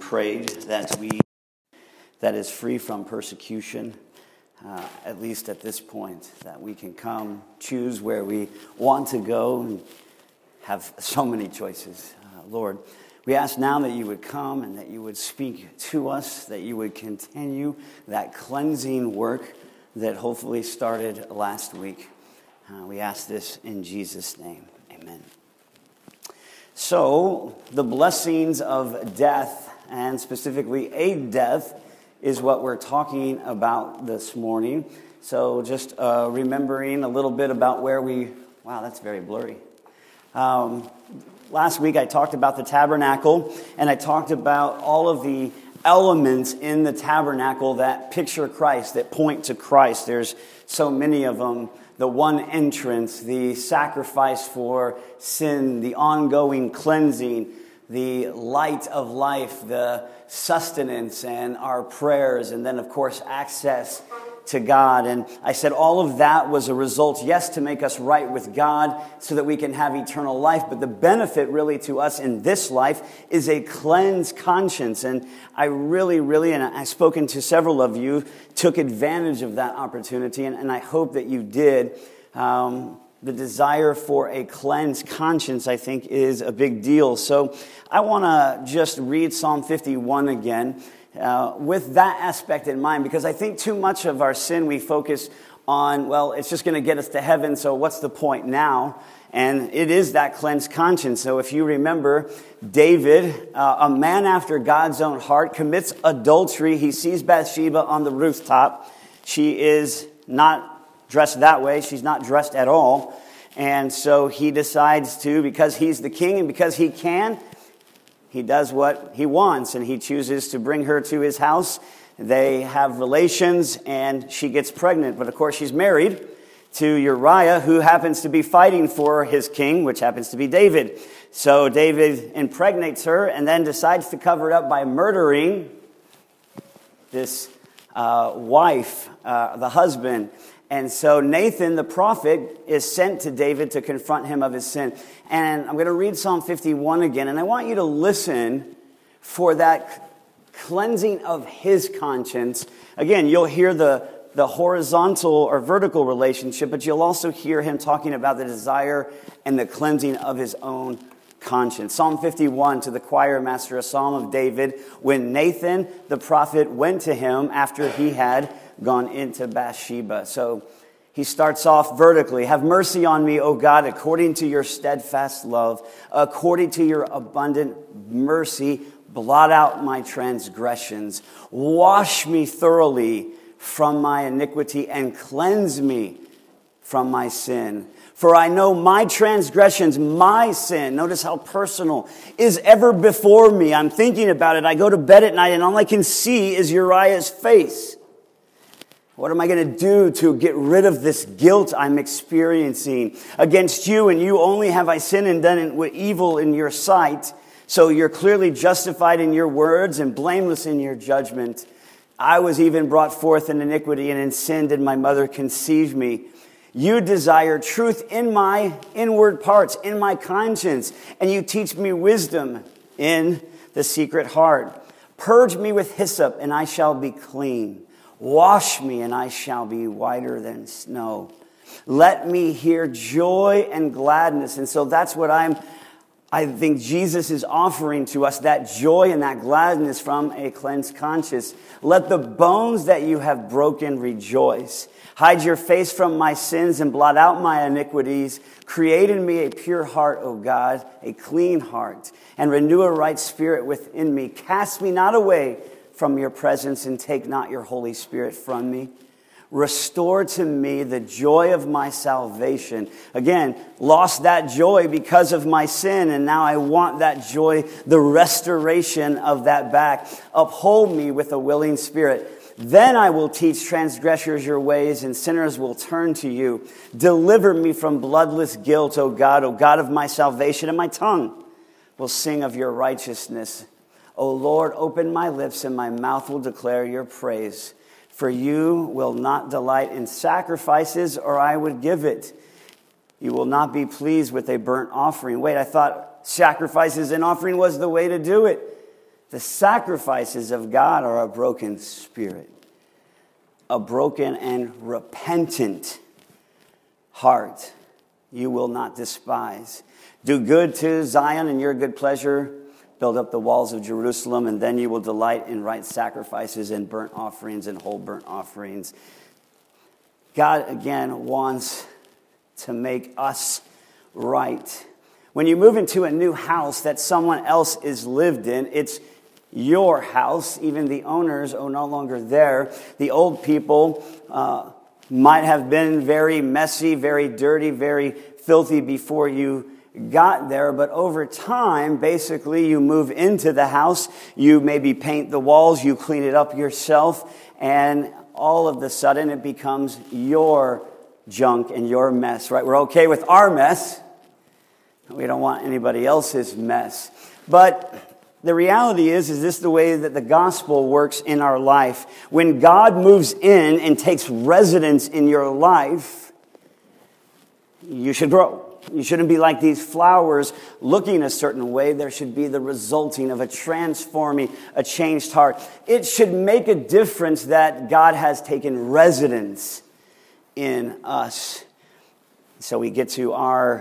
prayed that is free from persecution, at least at this point, that we can come, choose where we want to go, and have so many choices. Lord, we ask now that you would come and that you would speak to us, that you would continue that cleansing work that hopefully started last week. We ask this in Jesus' name. Amen. So, the blessings of death, and specifically a death, is what we're talking about this morning. So, just remembering a little bit about wow, that's very blurry. Last week I talked about the tabernacle, and I talked about all of the elements in the tabernacle that picture Christ, that point to Christ. There's so many of them. The one entrance, the sacrifice for sin, the ongoing cleansing, the light of life, the sustenance, and our prayers, and then, of course, access to God. And I said all of that was a result, yes, to make us right with God so that we can have eternal life, but the benefit really to us in this life is a cleansed conscience. And I really, and I've spoken to several of you, took advantage of that opportunity, and I hope that you did. The desire for a cleansed conscience, I think, is a big deal. So I want to just read Psalm 51 again with that aspect in mind, because I think too much of our sin we focus on, well, it's just going to get us to heaven, so what's the point now? And it is that cleansed conscience. So if you remember, David, a man after God's own heart, commits adultery. He sees Bathsheba on the rooftop. She is not dressed that way. She's not dressed at all. And so he decides to, because he's the king and because he can, he does what he wants, and he chooses to bring her to his house. They have relations, and she gets pregnant. But of course, she's married to Uriah, who happens to be fighting for his king, which happens to be David. So David impregnates her and then decides to cover it up by murdering this wife, the husband. And so Nathan, the prophet, is sent to David to confront him of his sin. And I'm going to read Psalm 51 again, and I want you to listen for that cleansing of his conscience. Again, you'll hear the horizontal or vertical relationship, but you'll also hear him talking about the desire and the cleansing of his own conscience. Psalm 51, to the choir master, a psalm of David, when Nathan, the prophet, went to him after he had gone into Bathsheba. So he starts off vertically. Have mercy on me, O God, according to your steadfast love, according to your abundant mercy, blot out my transgressions. Wash me thoroughly from my iniquity and cleanse me from my sin. For I know my transgressions, my sin, notice how personal, is ever before me. I'm thinking about it. I go to bed at night and all I can see is Uriah's face. What am I going to do to get rid of this guilt I'm experiencing? Against you and you only have I sinned and done evil in your sight. So you're clearly justified in your words and blameless in your judgment. I was even brought forth in iniquity, and in sin did my mother conceive me. You desire truth in my inward parts, in my conscience, and you teach me wisdom in the secret heart. Purge me with hyssop, and I shall be clean. Wash me, and I shall be whiter than snow. Let me hear joy and gladness. And so that's what I think Jesus is offering to us, that joy and that gladness from a cleansed conscience. Let the bones that you have broken rejoice. Hide your face from my sins and blot out my iniquities. Create in me a pure heart, O God, a clean heart, and renew a right spirit within me. Cast me not away from your presence and take not your Holy Spirit from me. Restore to me the joy of my salvation. Again, lost that joy because of my sin, and now I want that joy, the restoration of that back. Uphold me with a willing spirit. Then I will teach transgressors your ways, and sinners will turn to you. Deliver me from bloodless guilt, O God of my salvation, and my tongue will sing of your righteousness. O Lord, open my lips, and my mouth will declare your praise. For you will not delight in sacrifices, or I would give it. You will not be pleased with a burnt offering. Wait, I thought sacrifices and offering was the way to do it. The sacrifices of God are a broken spirit, a broken and repentant heart you will not despise. Do good to Zion in your good pleasure. Build up the walls of Jerusalem, and then you will delight in right sacrifices and burnt offerings and whole burnt offerings. God, again, wants to make us right. When you move into a new house that someone else is lived in, it's your house. Even the owners are no longer there. The old people might have been very messy, very dirty, very filthy before you got there, but over time, basically, you move into the house, you maybe paint the walls, you clean it up yourself, and all of a sudden it becomes your junk and your mess, right? We're okay with our mess. We don't want anybody else's mess. But the reality is this the way that the gospel works in our life? When God moves in and takes residence in your life, you should grow. You shouldn't be like these flowers looking a certain way. There should be the resulting of a transforming, a changed heart. It should make a difference that God has taken residence in us. So we get to our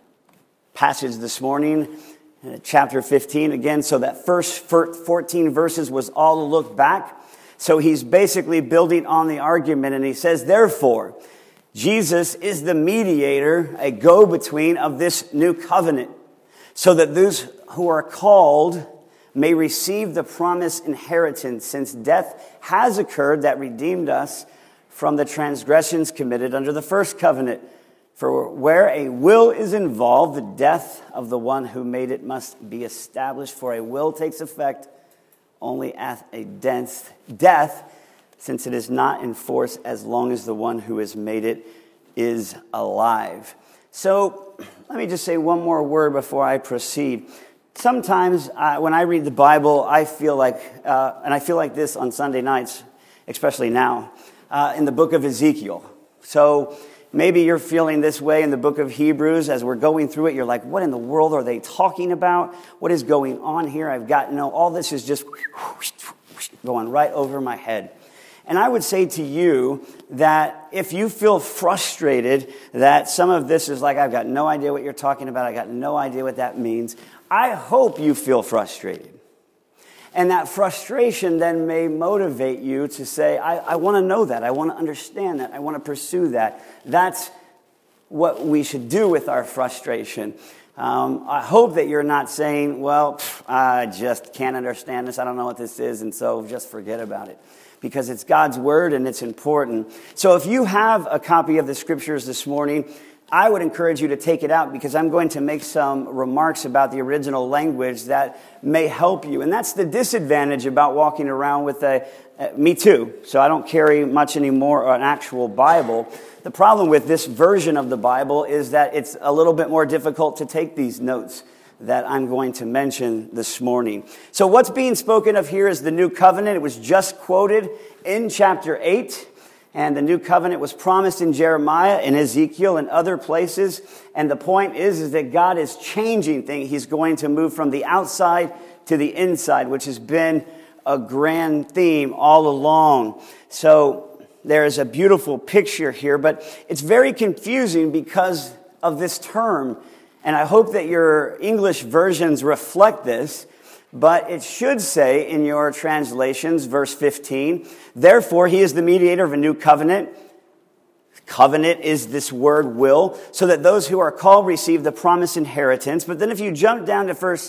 passage this morning, chapter 15 again. So that first 14 verses was all a look back. So he's basically building on the argument, and he says, therefore, Jesus is the mediator, a go-between of this new covenant, so that those who are called may receive the promised inheritance, since death has occurred that redeemed us from the transgressions committed under the first covenant. For where a will is involved, the death of the one who made it must be established. For a will takes effect only at a death, since it is not in force as long as the one who has made it is alive. So let me just say one more word before I proceed. Sometimes when I read the Bible, I feel like, and I feel like this on Sunday nights, especially now, in the book of Ezekiel. So maybe you're feeling this way in the book of Hebrews. As we're going through it, you're like, what in the world are they talking about? What is going on here? All this is just going right over my head. And I would say to you that if you feel frustrated that some of this is like, I've got no idea what you're talking about, I got no idea what that means, I hope you feel frustrated. And that frustration then may motivate you to say, I want to know that, I want to understand that, I want to pursue that. That's what we should do with our frustration. I hope that you're not saying, well, I just can't understand this, I don't know what this is, and so just forget about it. Because it's God's word and it's important. So if you have a copy of the scriptures this morning, I would encourage you to take it out, because I'm going to make some remarks about the original language that may help you. And that's the disadvantage about walking around with me too. So I don't carry much anymore an actual Bible. The problem with this version of the Bible is that it's a little bit more difficult to take these notes that I'm going to mention this morning. So what's being spoken of here is the new covenant. It was just quoted in chapter 8. And the new covenant was promised in Jeremiah and Ezekiel and other places. And the point is that God is changing things. He's going to move from the outside to the inside, which has been a grand theme all along. So there is a beautiful picture here, but it's very confusing because of this term. And I hope that your English versions reflect this, but it should say in your translations, verse 15, therefore he is the mediator of a new covenant. Covenant is this word will, so that those who are called receive the promised inheritance. But then if you jump down to verse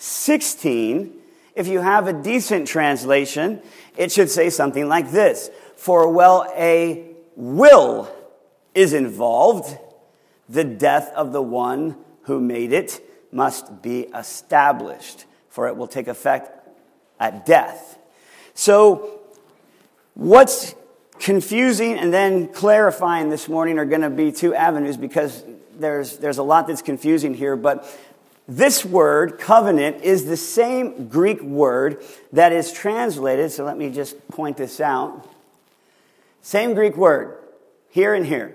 16, if you have a decent translation, it should say something like this. For while a will is involved, the death of the one who made it must be established, for it will take effect at death. So what's confusing and then clarifying this morning are going to be two avenues, because there's a lot that's confusing here. But this word, covenant, is the same Greek word that is translated. So let me just point this out. Same Greek word, here and here.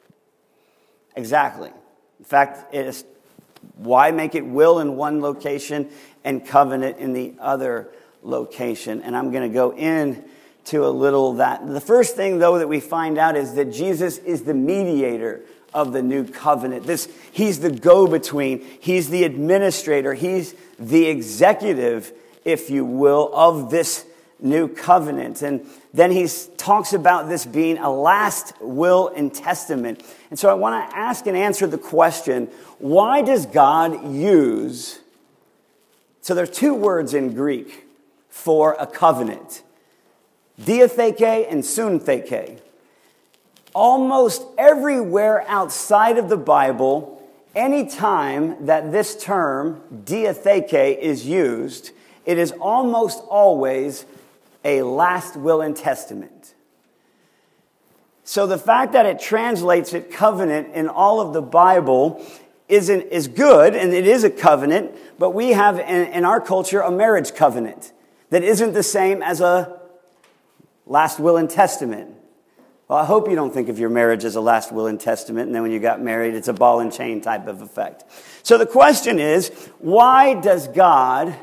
Exactly. In fact, it is why make it will in one location and covenant in the other location. And I'm going to go into a little of that. The first thing, though, that we find out is that Jesus is the mediator of the new covenant. He's the go-between. He's the administrator. He's the executive, if you will, of this new covenant. And then he talks about this being a last will and testament. And so I want to ask and answer the question, why does God use... So there's two words in Greek for a covenant. Diatheke and suntheke. Almost everywhere outside of the Bible, any time that this term, diatheke, is used, it is almost always a last will and testament. So the fact that it translates it covenant in all of the Bible is good, and it is a covenant, but we have in our culture a marriage covenant that isn't the same as a last will and testament. Well, I hope you don't think of your marriage as a last will and testament, and then when you got married, it's a ball and chain type of effect. So the question is, why does God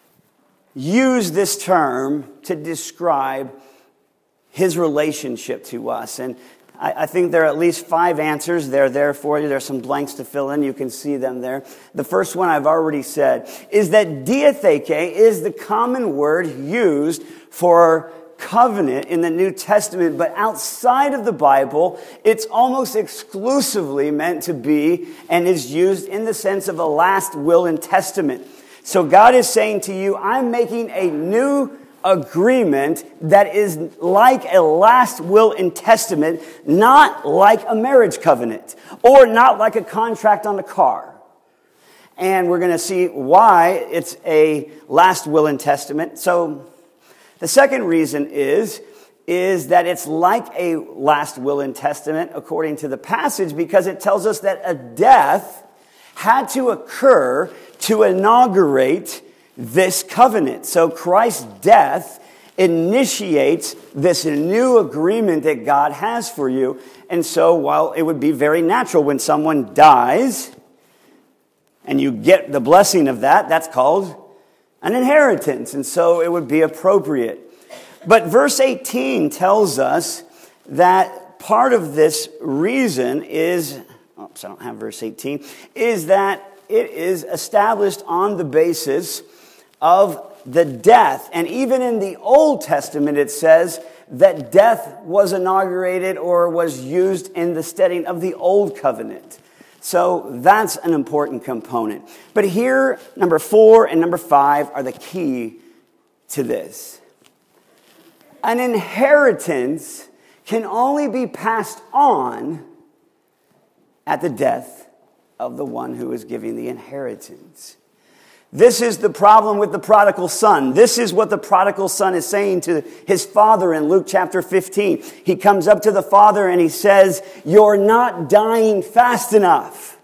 use this term to describe his relationship to us? And I think there are at least 5 answers. They're there for you. There's some blanks to fill in. You can see them there. The first one I've already said is that diatheke is the common word used for covenant in the New Testament, but outside of the Bible, it's almost exclusively meant to be and is used in the sense of a last will and testament. So God is saying to you, I'm making a new agreement that is like a last will and testament, not like a marriage covenant or not like a contract on a car. And we're going to see why it's a last will and testament. So the second reason is that it's like a last will and testament according to the passage, because it tells us that a death had to occur to inaugurate this covenant. So Christ's death initiates this new agreement that God has for you. And so while it would be very natural when someone dies and you get the blessing of that, that's called an inheritance. And so it would be appropriate. But verse 18 tells us that part of this reason is, oops, I don't have verse 18, is that it is established on the basis of the death. And even in the Old Testament, it says that death was inaugurated or was used in the steading of the Old Covenant. So that's an important component. But here, number 4 and number 5 are the key to this. An inheritance can only be passed on at the death of the one who is giving the inheritance. This is the problem with the prodigal son. This is what the prodigal son is saying to his father in Luke chapter 15. He comes up to the father and he says, "You're not dying fast enough.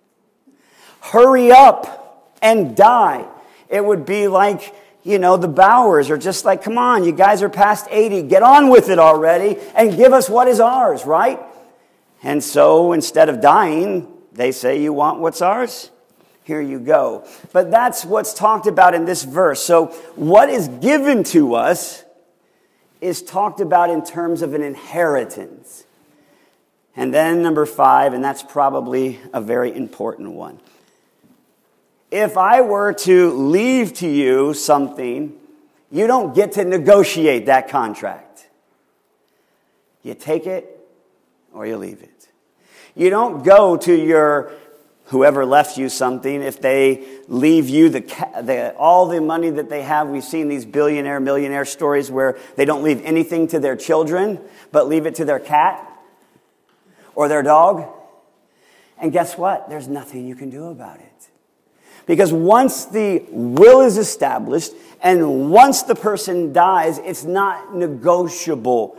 Hurry up and die." It would be like, the Bowers are just like, "Come on, you guys are past 80. Get on with it already and give us what is ours," right? And so instead of dying, they say, "You want what's ours? Here you go." But that's what's talked about in this verse. So what is given to us is talked about in terms of an inheritance. And then number 5, and that's probably a very important one. If I were to leave to you something, you don't get to negotiate that contract. You take it or you leave it. You don't go to whoever left you something, if they leave you all the money that they have. We've seen these billionaire, millionaire stories where they don't leave anything to their children, but leave it to their cat or their dog. And guess what? There's nothing you can do about it. Because once the will is established and once the person dies, it's not negotiable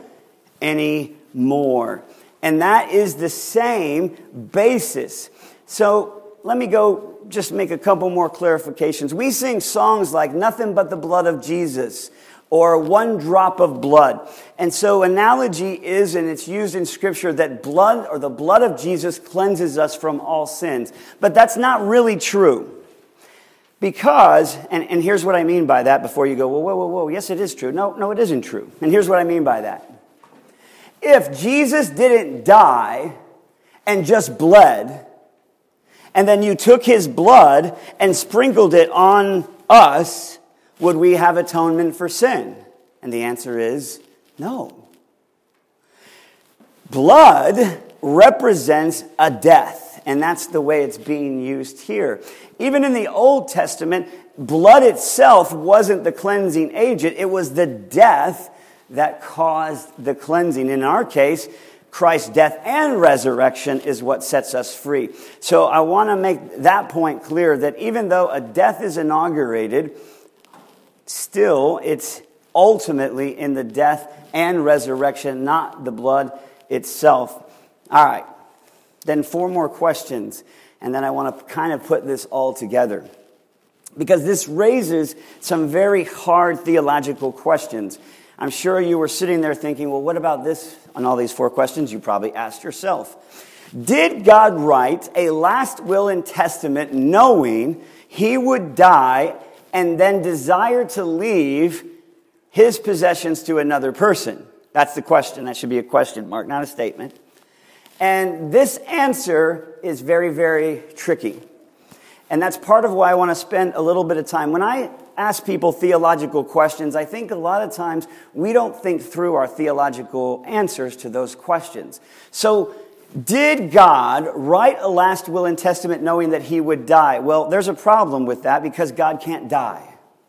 anymore. And that is the same basis. So let me go just make a couple more clarifications. We sing songs like "Nothing But the Blood of Jesus" or "One Drop of Blood." And so analogy is, and it's used in Scripture, that blood or the blood of Jesus cleanses us from all sins. But that's not really true. Because, and here's what I mean by that before you go, well, whoa, yes, it is true. No, it isn't true. And here's what I mean by that. If Jesus didn't die and just bled, and then you took his blood and sprinkled it on us, would we have atonement for sin? And the answer is no. Blood represents a death, and that's the way it's being used here. Even in the Old Testament, blood itself wasn't the cleansing agent. It was the death that caused the cleansing. In our case, Christ's death and resurrection is what sets us free. So I want to make that point clear, that even though a death is inaugurated, still it's ultimately in the death and resurrection, not the blood itself. All right, then 4 more questions, and then I want to kind of put this all together, because this raises some very hard theological questions. I'm sure you were sitting there thinking, well, what about this? On all these 4 questions, you probably asked yourself. Did God write a last will and testament knowing he would die and then desire to leave his possessions to another person? That's the question. That should be a question mark, not a statement. And this answer is very, very tricky. And that's part of why I want to spend a little bit of time. When I ask people theological questions, I think a lot of times we don't think through our theological answers to those questions. So, did God write a last will and testament knowing that he would die? Well, there's a problem with that, because God can't die.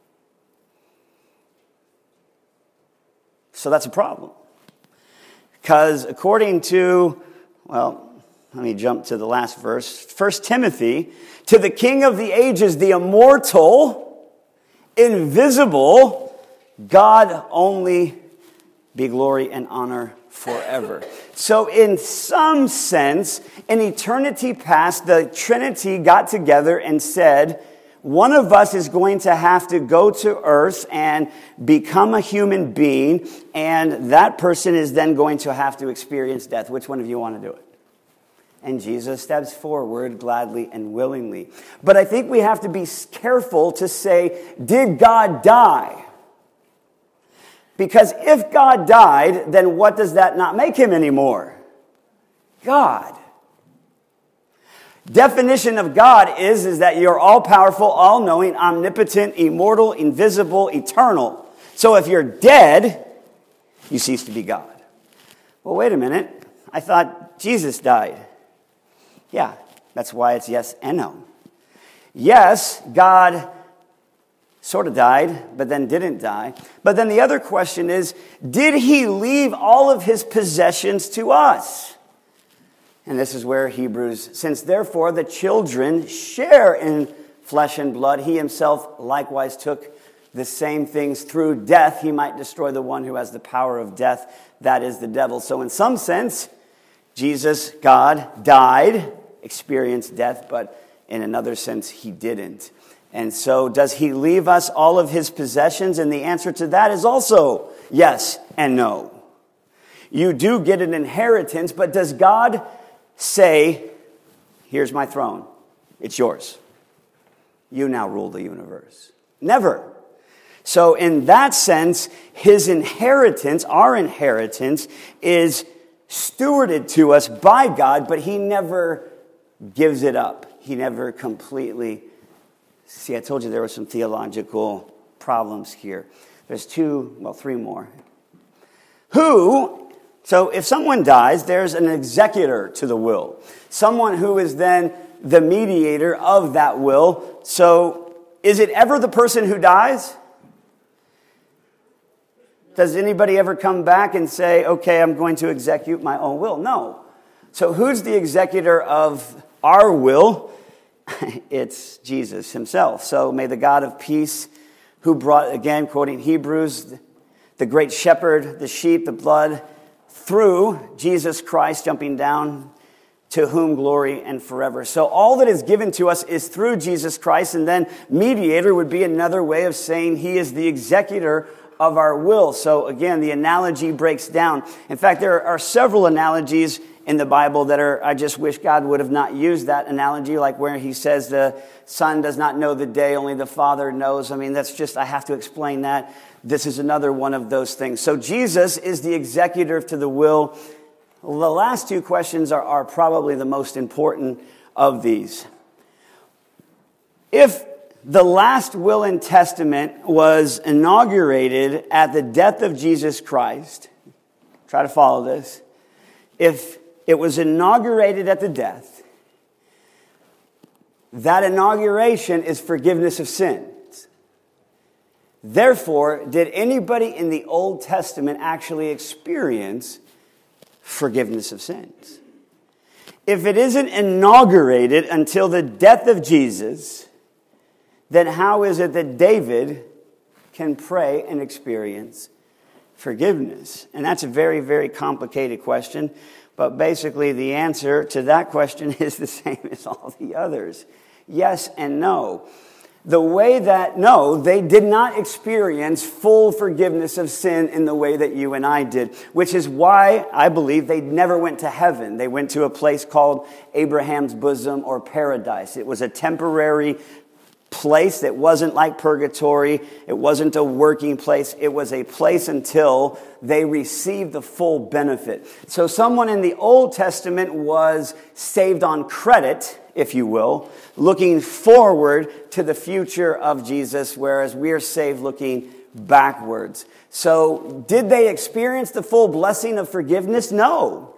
So that's a problem. Because according to, well, let me jump to the last verse. 1 Timothy, to the King of the ages, the immortal, invisible, God only be glory and honor forever. So in some sense, in eternity past, the Trinity got together and said, one of us is going to have to go to earth and become a human being, and that person is then going to have to experience death. Which one of you want to do it? And Jesus steps forward gladly and willingly. But I think we have to be careful to say, did God die? Because if God died, then what does that not make him anymore? God. Definition of God is that you're all-powerful, all-knowing, omnipotent, immortal, invisible, eternal. So if you're dead, you cease to be God. Well, wait a minute. I thought Jesus died. Yeah, that's why it's yes and no. Yes, God sort of died, but then didn't die. But then the other question is, did he leave all of his possessions to us? And this is where Hebrews, since therefore the children share in flesh and blood, he himself likewise took the same things through death. He might destroy the one who has the power of death, that is the devil. So in some sense, Jesus, God, died, experienced death, but in another sense, he didn't. And so does he leave us all of his possessions? And the answer to that is also yes and no. You do get an inheritance, but does God say, here's my throne, it's yours. You now rule the universe? Never. So in that sense, his inheritance, our inheritance, is stewarded to us by God, but he never gives it up. He never completely... See, I told you there were some theological problems here. There's 3 more. So if someone dies, there's an executor to the will. Someone who is then the mediator of that will. So is it ever the person who dies? Does anybody ever come back and say, okay, I'm going to execute my own will? No. So who's the executor of our will? It's Jesus himself. So may the God of peace, who brought, again, quoting Hebrews, the great shepherd, the sheep, the blood, through Jesus Christ jumping down, to whom glory and forever. So all that is given to us is through Jesus Christ, and then mediator would be another way of saying he is the executor of our will. So again, the analogy breaks down. In fact, there are several analogies in the Bible that are, I just wish God would have not used that analogy, like where he says the Son does not know the day, only the Father knows. I mean, that's just, I have to explain that. This is another one of those things. So Jesus is the executor to the will. The last two questions are probably the most important of these. If the last will and testament was inaugurated at the death of Jesus Christ, try to follow this. If it was inaugurated at the death, that inauguration is forgiveness of sins. Therefore, did anybody in the Old Testament actually experience forgiveness of sins? If it isn't inaugurated until the death of Jesus, then how is it that David can pray and experience forgiveness? And that's a very, very complicated question. But basically the answer to that question is the same as all the others. Yes and no. The way that, no, they did not experience full forgiveness of sin in the way that you and I did, which is why I believe they never went to heaven. They went to a place called Abraham's bosom or paradise. It was a temporary place that wasn't like purgatory. It wasn't a working place. It was a place until they received the full benefit. So someone in the Old Testament was saved on credit, if you will, looking forward to the future of Jesus, whereas we are saved looking backwards. So did they experience the full blessing of forgiveness? No.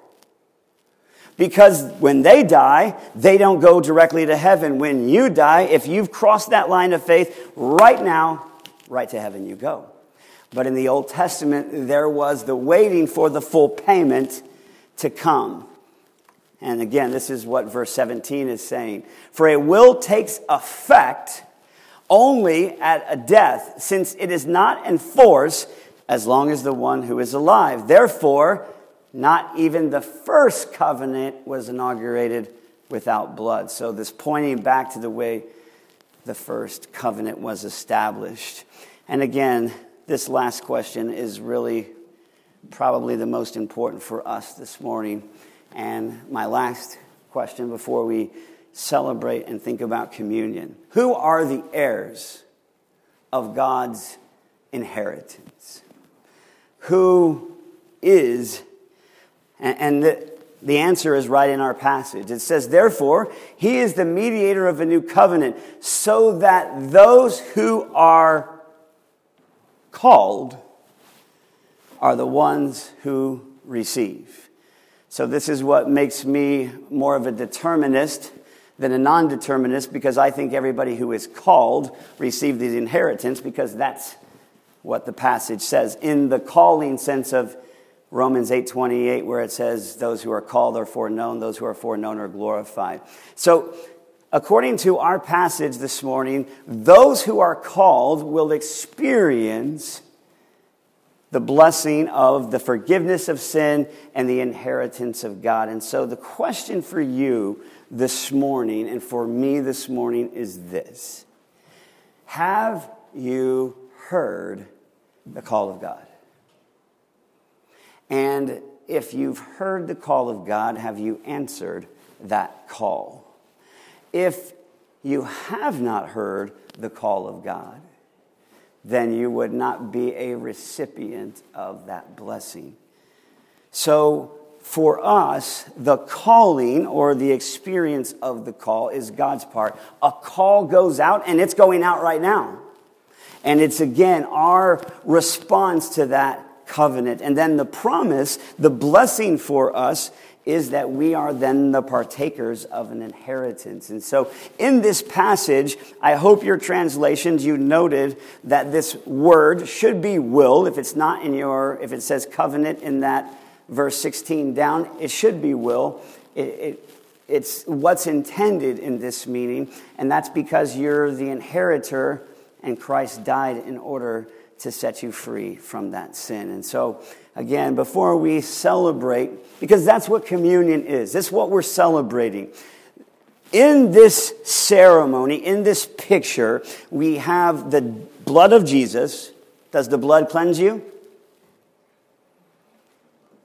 Because when they die, they don't go directly to heaven. When you die, if you've crossed that line of faith, right now, right to heaven you go. But in the Old Testament, there was the waiting for the full payment to come. And again, this is what verse 17 is saying. For a will takes effect only at a death, since it is not in force as long as the one who is alive. Therefore, not even the first covenant was inaugurated without blood. So this pointing back to the way the first covenant was established. And again, this last question is really probably the most important for us this morning. And my last question before we celebrate and think about communion. Who are the heirs of God's inheritance? Who is... And the answer is right in our passage. It says, therefore, he is the mediator of a new covenant, so that those who are called are the ones who receive. So this is what makes me more of a determinist than a non-determinist, because I think everybody who is called received the inheritance, because that's what the passage says. In the calling sense of Romans 8:28, where it says, those who are called are foreknown, those who are foreknown are glorified. So, according to our passage this morning, those who are called will experience the blessing of the forgiveness of sin and the inheritance of God. And so the question for you this morning, and for me this morning, is this. Have you heard the call of God? And if you've heard the call of God, have you answered that call? If you have not heard the call of God, then you would not be a recipient of that blessing. So for us, the calling or the experience of the call is God's part. A call goes out, and it's going out right now. And it's, again, our response to that covenant. And then the promise, the blessing for us, is that we are then the partakers of an inheritance. And so in this passage, I hope your translations, you noted that this word should be will. If it's not in if it says covenant in that verse 16 down, it should be will. It's what's intended in this meaning. And that's because you're the inheritor, and Christ died in order to set you free from that sin. And so, again, before we celebrate, because that's what communion is. That's what we're celebrating. In this ceremony, in this picture, we have the blood of Jesus. Does the blood cleanse you?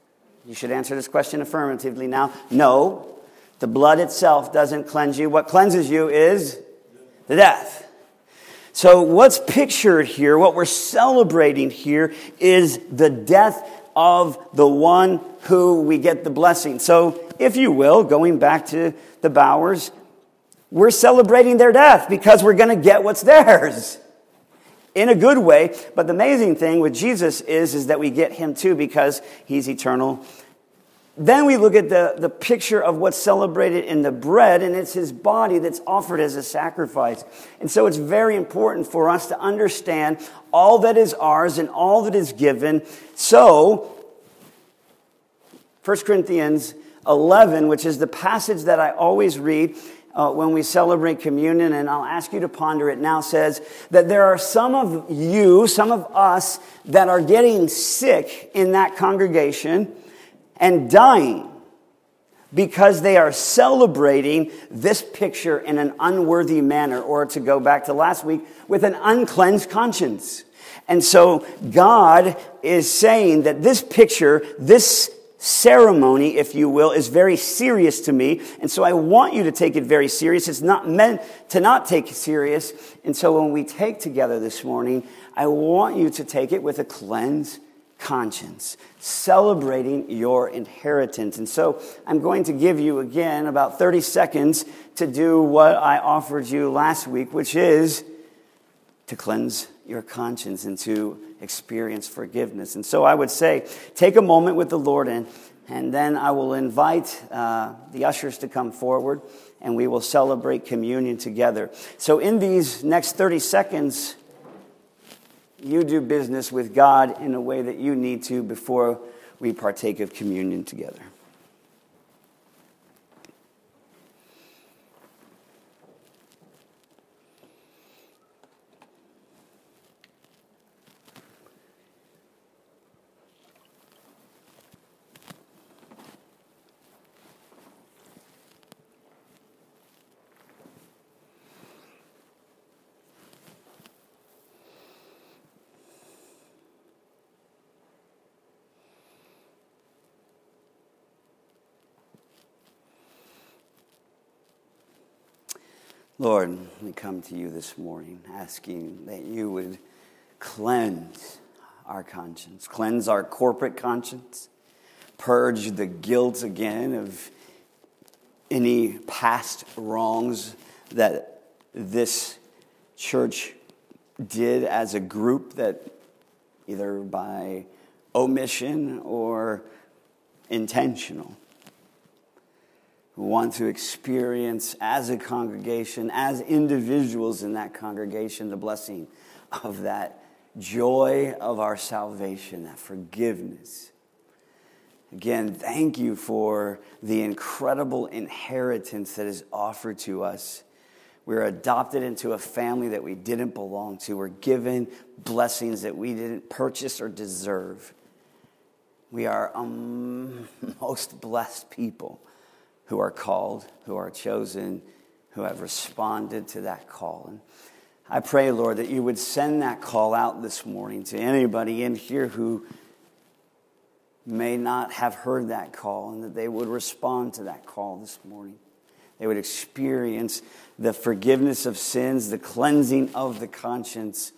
You should answer this question affirmatively now. No, the blood itself doesn't cleanse you. What cleanses you is the death. So what's pictured here, what we're celebrating here, is the death of the one who we get the blessing. So, if you will, going back to the Bowers, we're celebrating their death because we're going to get what's theirs. In a good way. But the amazing thing with Jesus is that we get him too because he's eternal. Then we look at the picture of what's celebrated in the bread, and it's his body that's offered as a sacrifice. And so it's very important for us to understand all that is ours and all that is given. So, 1 Corinthians 11, which is the passage that I always read when we celebrate communion, and I'll ask you to ponder it now, says that there are some of you, some of us, that are getting sick in that congregation and dying because they are celebrating this picture in an unworthy manner, or to go back to last week, with an uncleansed conscience. And so God is saying that this picture, this ceremony, if you will, is very serious to me. And so I want you to take it very serious. It's not meant to not take it serious. And so when we take together this morning, I want you to take it with a cleansed conscience, celebrating your inheritance. And so I'm going to give you again about 30 seconds to do what I offered you last week, which is to cleanse your conscience and to experience forgiveness. And so I would say, take a moment with the Lord, and then I will invite the ushers to come forward, and we will celebrate communion together. So in these next 30 seconds, you do business with God in a way that you need to before we partake of communion together. Lord, we come to you this morning asking that you would cleanse our conscience, cleanse our corporate conscience, purge the guilt again of any past wrongs that this church did as a group, that either by omission or intentional. We want to experience as a congregation, as individuals in that congregation, the blessing of that joy of our salvation, that forgiveness. Again, thank you for the incredible inheritance that is offered to us. We're adopted into a family that we didn't belong to. We're given blessings that we didn't purchase or deserve. We are most blessed people who are called, who are chosen, who have responded to that call. And I pray, Lord, that you would send that call out this morning to anybody in here who may not have heard that call, and that they would respond to that call this morning. They would experience the forgiveness of sins, the cleansing of the conscience.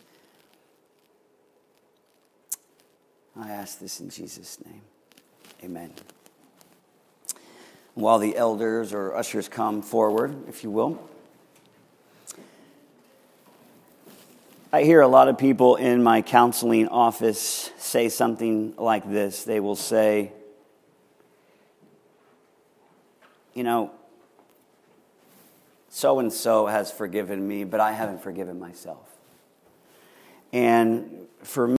I ask this in Jesus' name. Amen. While the elders or ushers come forward, if you will. I hear a lot of people in my counseling office say something like this. They will say, you know, so-and-so has forgiven me, but I haven't forgiven myself. And for me,